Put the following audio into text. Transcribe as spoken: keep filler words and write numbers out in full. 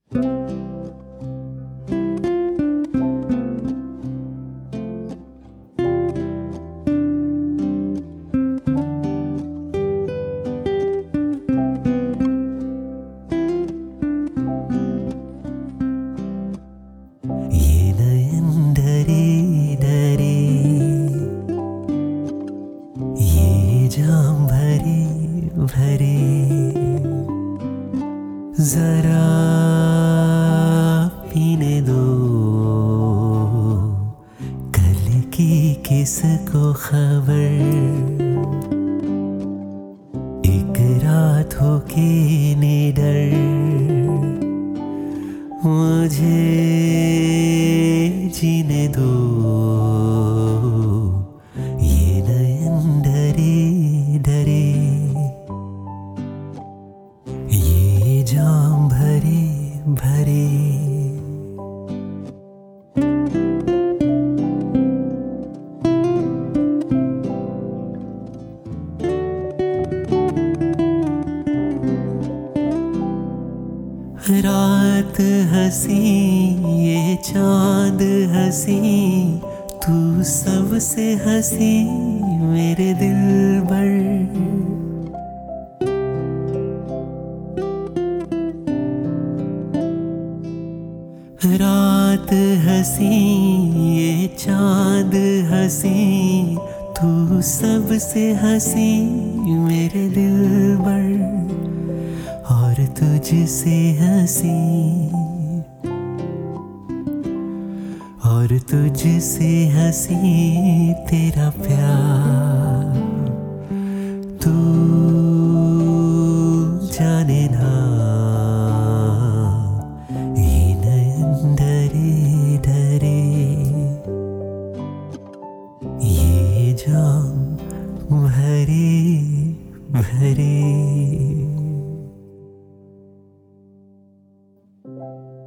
ये नयन डरे डरे, ये जाम भरे भरे, जरा पीने दो कल की किसको खबर। एक रात हो के निडर मुझे जीने दो, ये नयन डरे डरे, ये जाम भरे भरे। रात हंसी ये चांद हंसी, तू सबसे हंसी मेरे दिल भर। रात हंसी ये चांद हंसी, तू सबसे हंसी मेरे दिल भर। और तुझसे हंसी, और तुझसे हंसी तेरा प्यार। तू जाने ना, ये नयन डरे डरे, ये जाम भरे भरे।